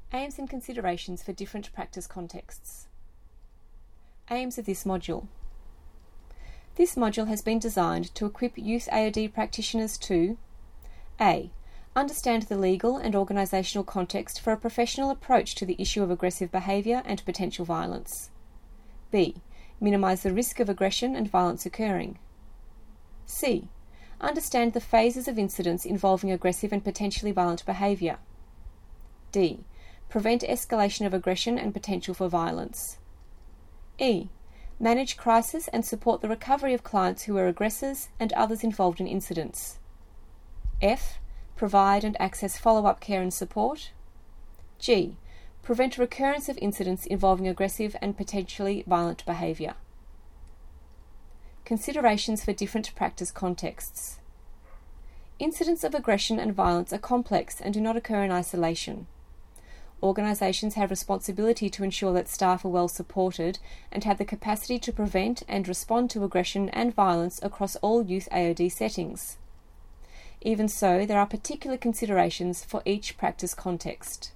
Aims and considerations for different practice contexts. Aims of this module. This module has been designed to equip youth AOD practitioners to A. Understand the legal and organisational context for a professional approach to the issue of aggressive behaviour and potential violence. B. Minimise the risk of aggression and violence occurring. C. Understand the phases of incidents involving aggressive and potentially violent behaviour. D. Prevent escalation of aggression and potential for violence. E. Manage crisis and support the recovery of clients who are aggressors and others involved in incidents. F. Provide and access follow-up care and support. G. Prevent recurrence of incidents involving aggressive and potentially violent behaviour. Considerations for different practice contexts. Incidents of aggression and violence are complex and do not occur in isolation. Organisations have responsibility to ensure that staff are well supported and have the capacity to prevent and respond to aggression and violence across all youth AOD settings. Even so, there are particular considerations for each practice context.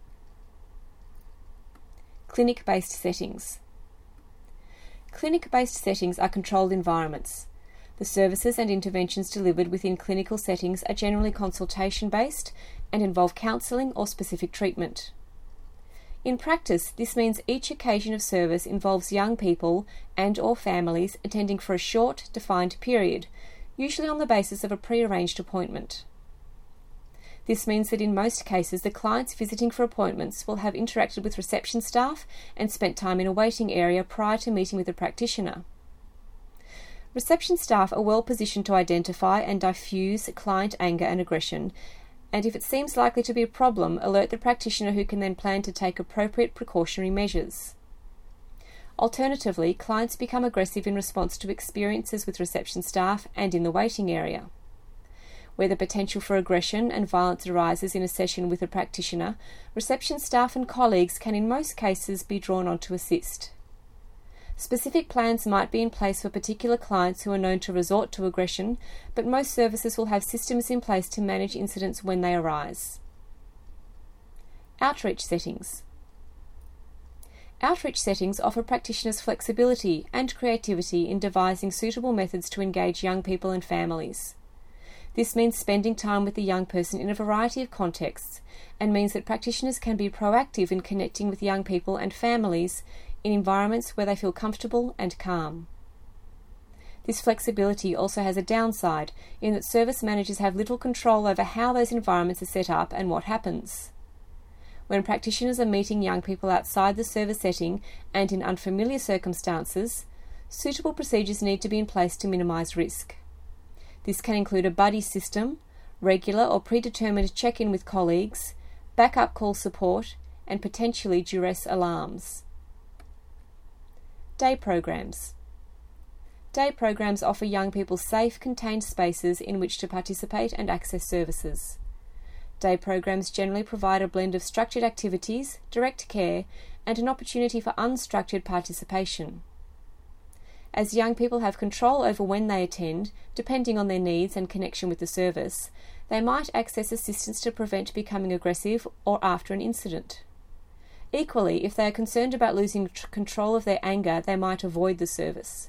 Clinic-based settings. Clinic-based settings are controlled environments. The services and interventions delivered within clinical settings are generally consultation-based and involve counselling or specific treatment. In practice, this means each occasion of service involves young people and/or families attending for a short, defined period, usually on the basis of a pre-arranged appointment. This means that in most cases the clients visiting for appointments will have interacted with reception staff and spent time in a waiting area prior to meeting with a practitioner. Reception staff are well positioned to identify and diffuse client anger and aggression, and if it seems likely to be a problem, alert the practitioner who can then plan to take appropriate precautionary measures. Alternatively, clients become aggressive in response to experiences with reception staff and in the waiting area. Where the potential for aggression and violence arises in a session with a practitioner, reception staff and colleagues can in most cases be drawn on to assist. Specific plans might be in place for particular clients who are known to resort to aggression, but most services will have systems in place to manage incidents when they arise. Outreach settings. Outreach settings offer practitioners flexibility and creativity in devising suitable methods to engage young people and families. This means spending time with the young person in a variety of contexts and means that practitioners can be proactive in connecting with young people and families in environments where they feel comfortable and calm. This flexibility also has a downside in that service managers have little control over how those environments are set up and what happens. When practitioners are meeting young people outside the service setting and in unfamiliar circumstances, suitable procedures need to be in place to minimise risk. This can include a buddy system, regular or predetermined check-in with colleagues, backup call support, and potentially duress alarms. Day programs. Day programs offer young people safe, contained spaces in which to participate and access services. Day programs generally provide a blend of structured activities, direct care, and an opportunity for unstructured participation. As young people have control over when they attend, depending on their needs and connection with the service, they might access assistance to prevent becoming aggressive or after an incident. Equally, if they are concerned about losing control of their anger, they might avoid the service.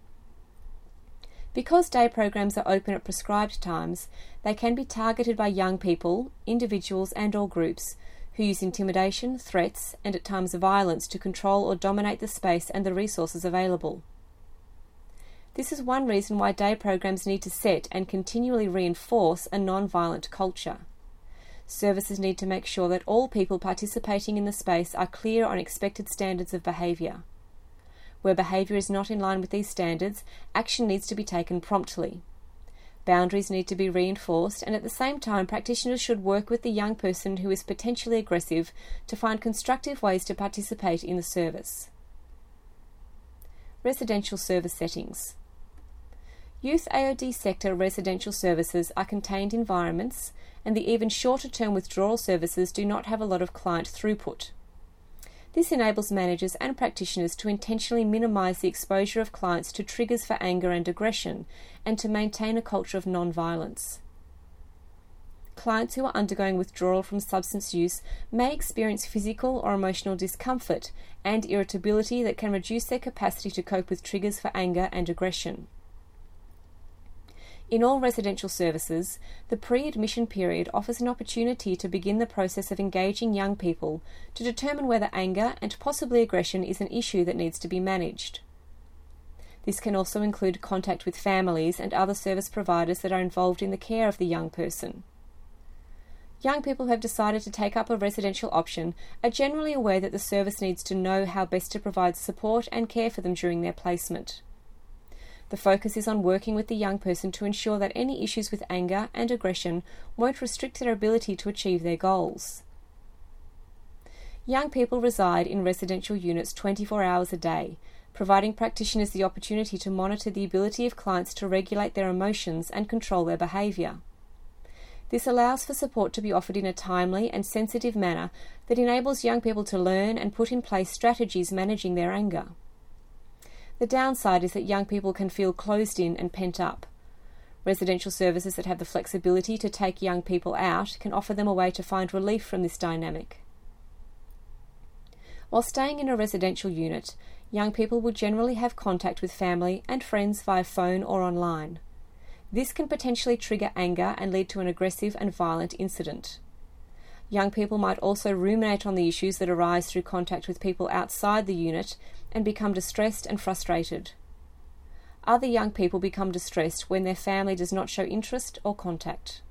Because day programs are open at prescribed times, they can be targeted by young people, individuals and/or groups who use intimidation, threats, and at times violence to control or dominate the space and the resources available. This is one reason why day programs need to set and continually reinforce a non-violent culture. Services need to make sure that all people participating in the space are clear on expected standards of behaviour. Where behaviour is not in line with these standards, action needs to be taken promptly. Boundaries need to be reinforced, and at the same time practitioners should work with the young person who is potentially aggressive to find constructive ways to participate in the service. Residential service settings. Youth AOD sector residential services are contained environments, and the even shorter-term withdrawal services do not have a lot of client throughput. This enables managers and practitioners to intentionally minimise the exposure of clients to triggers for anger and aggression, and to maintain a culture of non-violence. clients who are undergoing withdrawal from substance use may experience physical or emotional discomfort and irritability that can reduce their capacity to cope with triggers for anger and aggression. In all residential services, the pre-admission period offers an opportunity to begin the process of engaging young people to determine whether anger and possibly aggression is an issue that needs to be managed. This can also include contact with families and other service providers that are involved in the care of the young person. Young people who have decided to take up a residential option are generally aware that the service needs to know how best to provide support and care for them during their placement. The focus is on working with the young person to ensure that any issues with anger and aggression won't restrict their ability to achieve their goals. Young people reside in residential units 24 hours a day, providing practitioners the opportunity to monitor the ability of clients to regulate their emotions and control their behaviour. This allows for support to be offered in a timely and sensitive manner that enables young people to learn and put in place strategies managing their anger. The downside is that young people can feel closed in and pent up. Residential services that have the flexibility to take young people out can offer them a way to find relief from this dynamic. While staying in a residential unit, young people will generally have contact with family and friends via phone or online. This can potentially trigger anger and lead to an aggressive and violent incident. Young people might also ruminate on the issues that arise through contact with people outside the unit and become distressed and frustrated. Other young people become distressed when their family does not show interest or contact.